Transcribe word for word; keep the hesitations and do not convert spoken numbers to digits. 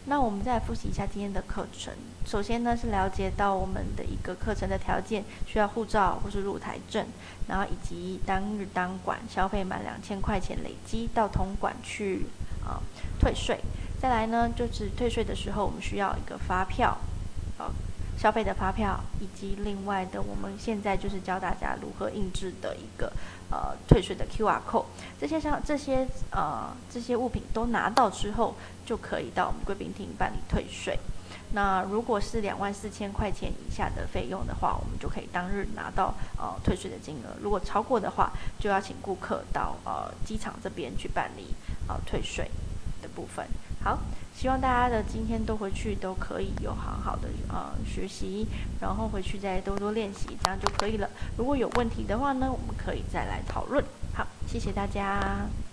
那我们再来复习一下今天的课程。首先呢是了解到我们的一个课程的条件，需要护照或是入台证，然后以及当日当馆消费满两千块钱累积到统馆去啊、呃、退税。再来呢就是退税的时候，我们需要一个发票，呃消费的发票，以及另外的我们现在就是教大家如何印制的一个呃退税的 Q R code。这些上这些呃这些物品都拿到之后，就可以到我们贵宾厅办理退税。那如果是两万四千块钱以下的费用的话，我们就可以当日拿到呃退税的金额。如果超过的话，就要请顾客到呃机场这边去办理呃退税的部分。好，希望大家的今天都回去都可以有好好的呃学习，然后回去再多多练习，这样就可以了。如果有问题的话呢，我们可以再来讨论。好，谢谢大家。